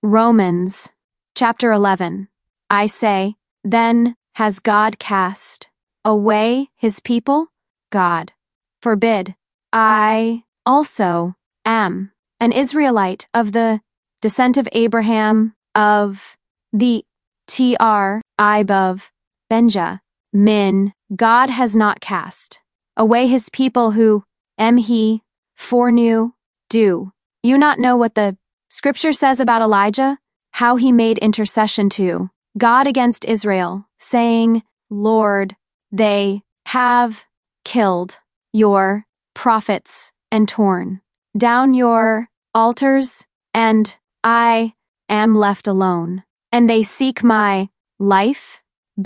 Romans chapter 11. I say, then, has God cast away his people? God forbid. I also am an Israelite of the descent of Abraham, of the tribe of Benjamin. God has not cast away his people who he foreknew. Do you not know what the Scripture says about Elijah? How he made intercession to God against Israel, saying, Lord, they have killed your prophets and torn down your altars, and I am left alone, and they seek my life.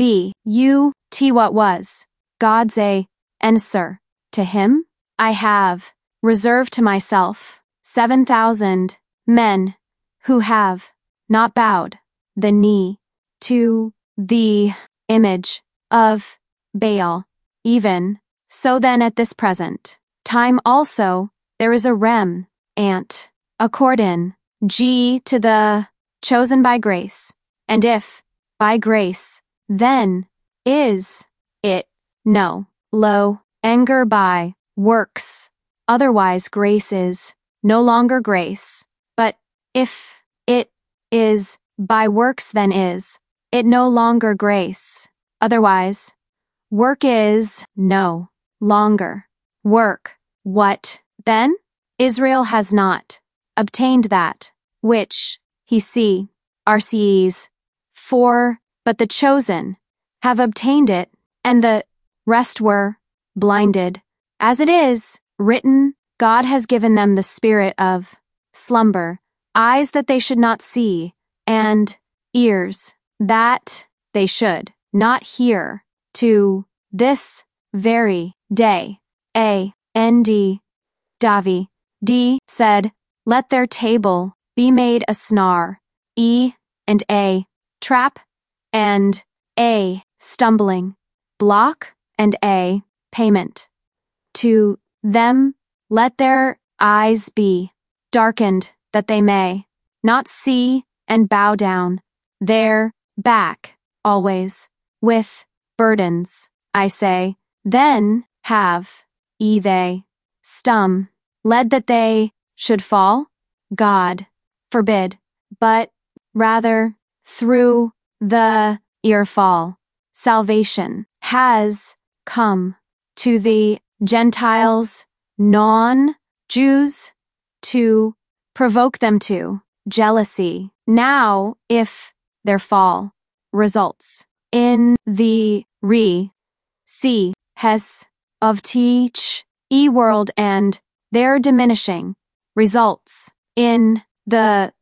What was God's answer to him? I have reserved to myself 7,000 men who have not bowed the knee to the image of Baal. Even so then at this present time also there is a remnant according to the chosen by grace. And if by grace, then is it no longer by works. Otherwise grace is no longer grace. But if it is by works, then is it no longer grace. Otherwise work is no longer work. What then? Israel has not obtained that which he RCEs for, but the chosen have obtained it, and the rest were blinded. As it is written, God has given them the spirit of slumber, eyes that they should not see, and ears that they should not hear, to this very day. Davi said, let their table be made a snare, and a trap, and a stumbling block, and a payment. To them let their eyes be darkened, that they may not see, and bow down their back always with burdens. I say, then have they led that they should fall? God forbid, but rather through the fall salvation has come to the Gentiles, non-Jews, to provoke them to jealousy. Now, if their fall results in the of teach world, and their diminishing results in the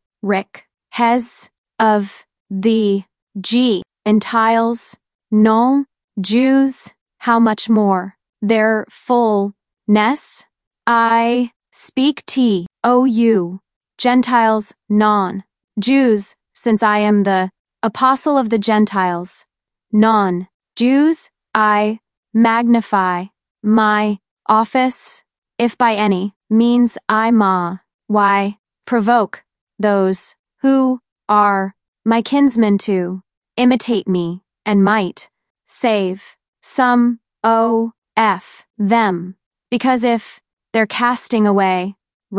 of the Gentiles, non-Jews, how much more their fullness? I speak to you, Gentiles, non-Jews, since I am the apostle of the Gentiles, non-Jews. I magnify my office, if by any means I provoke those who are my kinsmen to imitate me, and might save some of them. Because if their casting away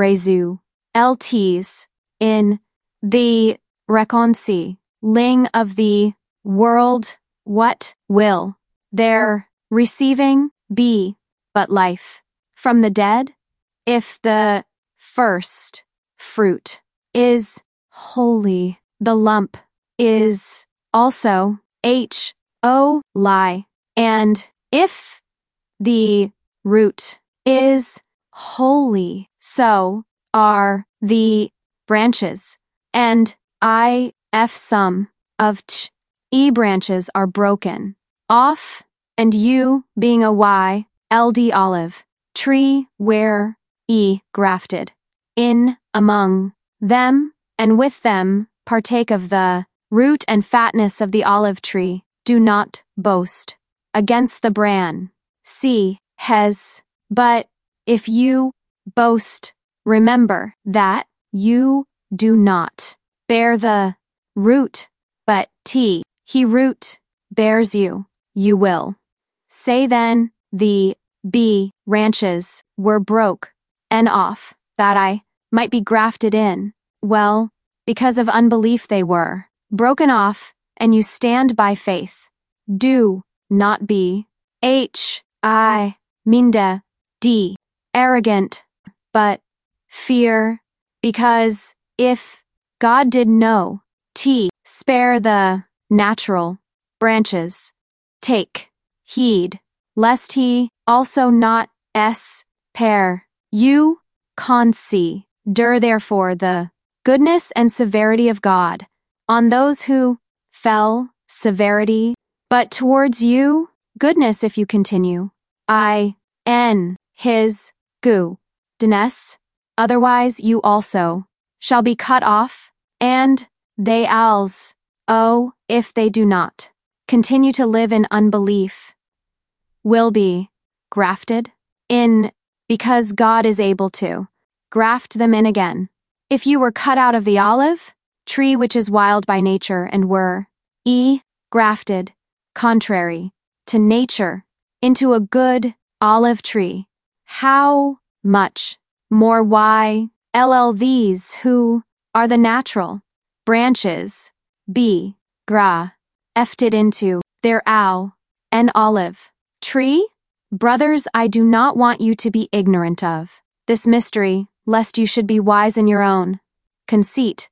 LTs in the reconciling of the world, what will their receiving be but life from the dead? If the first fruit is holy, the lump is also lie, and if the root is holy, so are the branches, and some of branches are broken off, and you, being a olive tree, where grafted in among them, and with them partake of the root and fatness of the olive tree, do not boast against the branch. But if you boast, remember that you do not bear the root, but t, he root, bears you, you will. Say then, the b branches were broke and off, that I might be grafted in. Well, because of unbelief they were broken off, and you stand by faith. Do not be minda, d, arrogant, but fear, because if God did know, t, spare the natural branches, take heed, lest he also not spare you, consider therefore the goodness and severity of God on those who fell, severity, but towards you, goodness if you continue. His goodness, otherwise you also shall be cut off, and they if they do not continue to live in unbelief, will be grafted in, because God is able to graft them in again. If you were cut out of the olive tree which is wild by nature and were grafted, contrary to nature, into a good olive tree, how much more these who are the natural branches be grafted into their an olive tree? Brothers, I do not want you to be ignorant of this mystery, lest you should be wise in your own conceit.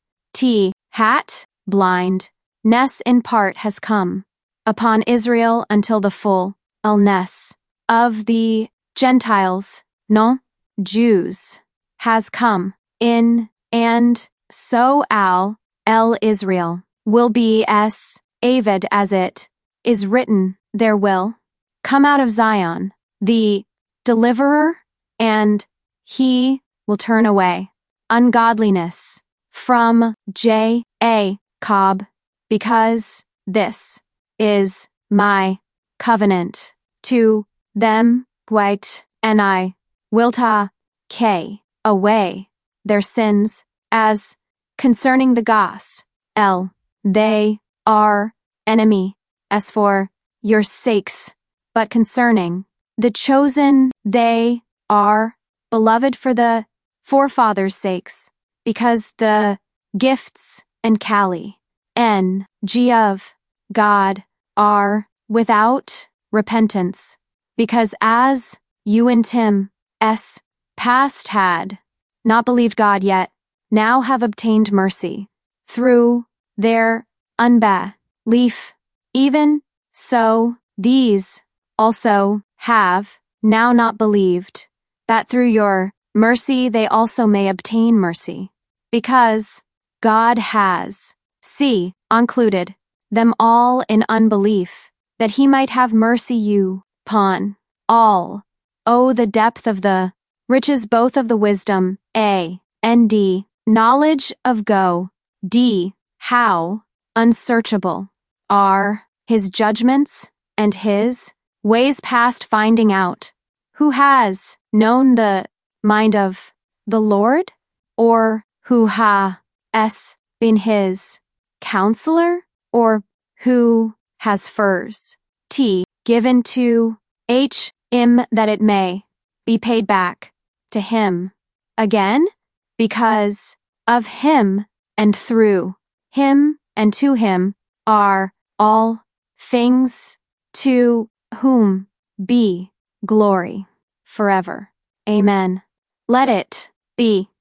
Blindness in part has come upon Israel until the fullness of the Gentiles, Jews, has come in, and so Israel will be as avid as it is written, there will come out of Zion the deliverer, and he will turn away ungodliness from Jacob, because this is my covenant to them, and I will take away their sins. As concerning the gospel, they are enemy, as for your sakes, but concerning the chosen, they are beloved for the forefathers' sakes, because the gifts and of God are without repentance, because as you and past had not believed God yet, now have obtained mercy through their unbelief, even so these also have now not believed, that through your mercy they also may obtain mercy, because God has included them all in unbelief, that he might have mercy you upon all. Oh, the depth of the riches both of the wisdom, and knowledge of God, how unsearchable are his judgments and his ways past finding out. Who has known the mind of the Lord? Or who has been his counselor? Or who has given to him that it may be paid back to him again? Because of him and through him and to him are all things, to whom be glory forever. Amen. Let it be